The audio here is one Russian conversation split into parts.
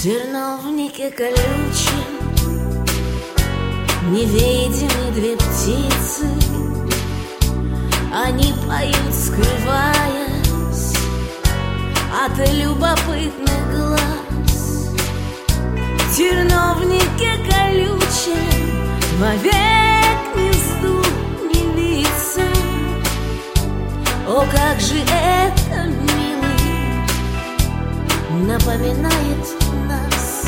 терновнике колючем невидимы две птицы. Они поют, скрываясь от любопытных глаз. В терновнике колючем вовек гнезду не виться. О, как же это, милый, напоминает нас.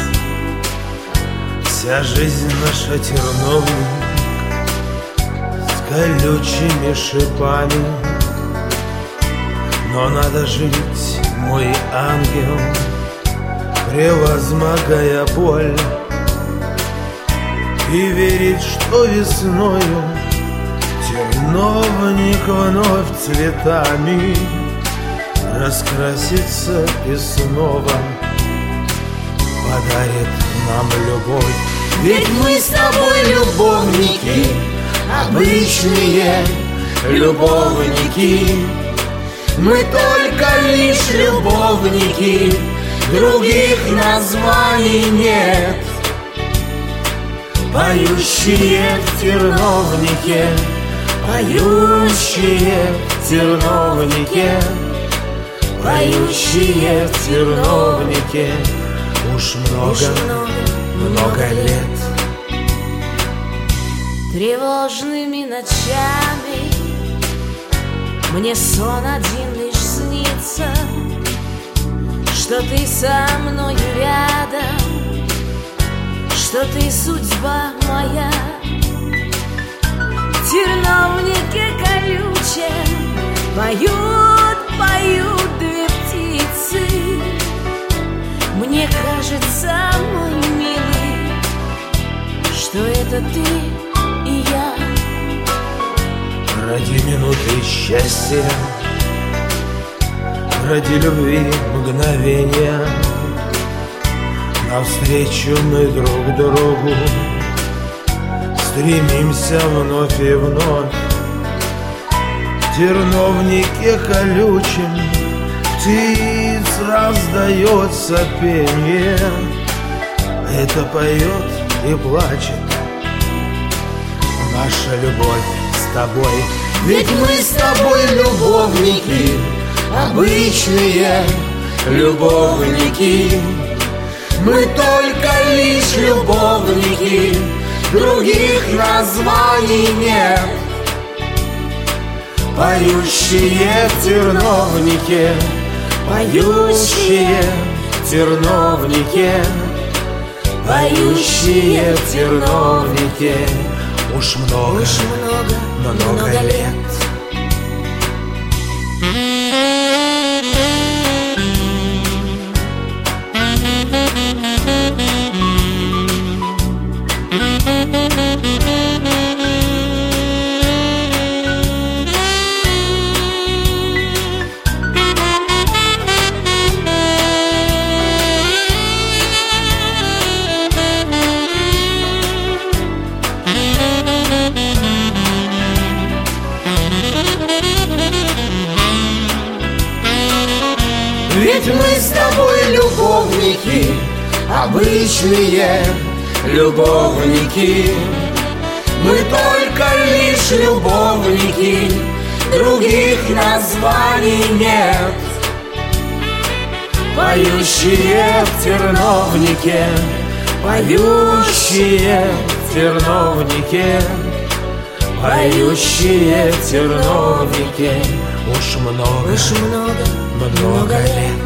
Вся жизнь наша терновник с колючими шипами. Но надо жить, мой ангел, превозмогая боль, и верить, что весною терновник вновь цветами раскрасится и снова подарит нам любовь. Ведь мы с тобой любовники, обычные любовники. Мы только лишь любовники, других названий нет. Поющие в терновнике, поющие в терновнике, поющие в терновнике уж много лет. Тревожными ночами мне сон один лишь снится, что ты со мною рядом, что ты судьба моя. В терновнике колючем поют, поют две птицы. Мне кажется, мой милый, что это ты и я. Ради минуты счастья, ради любви мгновения, навстречу мы друг другу стремимся вновь и вновь. В терновнике колючем птиц раздается пение. Это поет и плачет наша любовь с тобой. Ведь мы с тобой любовники, обычные любовники. Мы только лишь любовники, других названий нет. Поющие в терновнике, поющие в терновнике, поющие в терновнике уж много лет. Ведь мы с тобой любовники, обычные любовники. Мы только лишь любовники, других названий нет. Поющие в терновнике, поющие в терновнике, поющие в терновнике уж много лет.